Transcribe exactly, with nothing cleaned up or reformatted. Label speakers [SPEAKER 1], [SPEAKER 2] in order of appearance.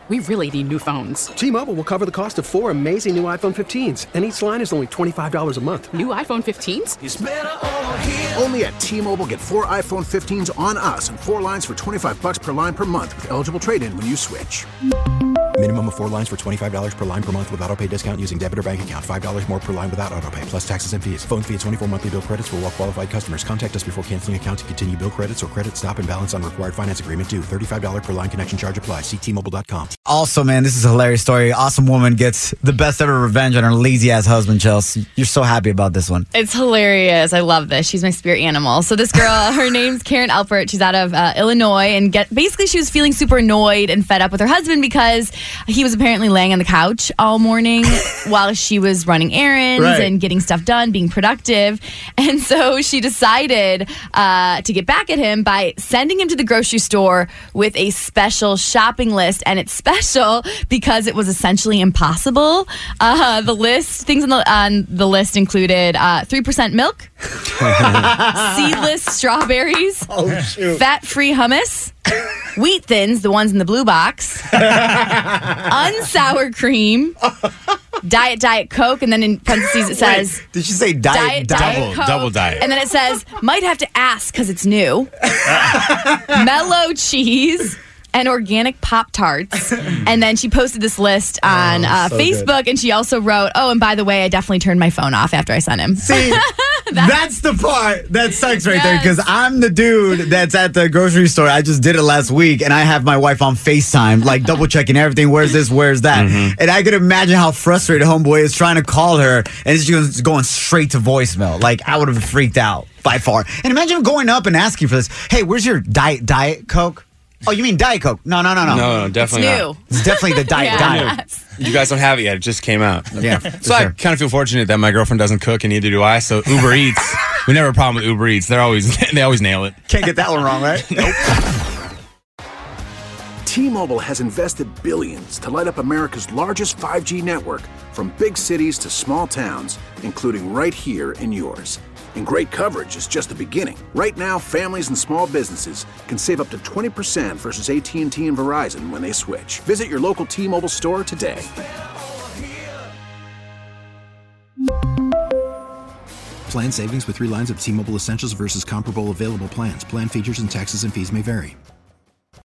[SPEAKER 1] We really need new phones.
[SPEAKER 2] T-Mobile will cover the cost of four amazing new iPhone fifteens, and each line is only twenty-five dollars a month.
[SPEAKER 1] New iPhone fifteens?
[SPEAKER 3] It's better over here.
[SPEAKER 4] Only at T-Mobile, get four iPhone fifteens on us and four lines for twenty-five dollars per line per month with eligible trade-in when you switch.
[SPEAKER 5] Minimum of four lines for twenty-five dollars per line per month with autopay discount using debit or bank account. five dollars more per line without autopay, plus taxes and fees. Phone fee at twenty-four monthly bill credits for well-qualified customers. Contact us before canceling account to continue bill credits or credit stop and balance on required finance agreement due. thirty-five dollars per line connection charge applies. See T Mobile dot com.
[SPEAKER 6] Also, man, this is a hilarious story. Awesome woman gets the best ever revenge on her lazy-ass husband, Chelsea. You're so happy about this one.
[SPEAKER 7] It's hilarious. I love this. She's my spirit animal. So this girl, her name's Karen Alpert. She's out of uh, Illinois. And get basically she was feeling super annoyed and fed up with her husband because he was apparently laying on the couch all morning while she was running errands
[SPEAKER 6] Right.
[SPEAKER 7] and getting stuff done, being productive. And so she decided uh, to get back at him by sending him to the grocery store with a special shopping list. And it's special because it was essentially impossible. Uh, the list, things on the, on the list included uh, three percent milk, seedless strawberries,
[SPEAKER 6] Oh, shoot.
[SPEAKER 7] fat-free hummus, wheat thins, the ones in the blue box, unsour cream, diet diet Coke, and then in parentheses it says
[SPEAKER 6] Wait, did she say diet,
[SPEAKER 7] diet diet Coke,
[SPEAKER 8] double diet.
[SPEAKER 7] and then it says might have to ask because it's new, mellow cheese, and organic Pop Tarts. And then she posted this list on
[SPEAKER 6] Oh,
[SPEAKER 7] uh,
[SPEAKER 6] so
[SPEAKER 7] Facebook, and she also wrote, "Oh, and by the way, I definitely turned my phone off after I sent him."
[SPEAKER 6] See, that's the part that sucks right there
[SPEAKER 7] Yes.
[SPEAKER 6] because I'm the dude that's at the grocery store. I just did it last week and I have my wife on FaceTime, like double checking everything. Where's this? Where's that? And I could imagine how frustrated homeboy is trying to call her and it's just going straight to voicemail. Like I would have freaked out by far. And imagine going up and asking for this. Hey, where's your diet diet Coke? Oh, you mean Diet Coke? No, no, no, no.
[SPEAKER 8] No, no, definitely
[SPEAKER 7] It's
[SPEAKER 8] not.
[SPEAKER 7] new.
[SPEAKER 6] It's definitely the diet diet.
[SPEAKER 7] Yes.
[SPEAKER 8] You guys don't have it yet. It just came out.
[SPEAKER 6] Yeah.
[SPEAKER 8] So I kind of feel fortunate that my girlfriend doesn't cook, and neither do I. So Uber Eats, we never have a problem with Uber Eats. They're always they always nail it.
[SPEAKER 6] Can't get that one wrong, right?
[SPEAKER 8] Nope.
[SPEAKER 4] T-Mobile has invested billions to light up America's largest five G network from big cities to small towns, including right here in yours. And great coverage is just the beginning. Right now, families and small businesses can save up to twenty percent versus A T and T and Verizon when they switch. Visit your local T-Mobile store today.
[SPEAKER 5] Plan savings with three lines of T Mobile Essentials versus comparable available plans. Plan features and taxes and fees may vary.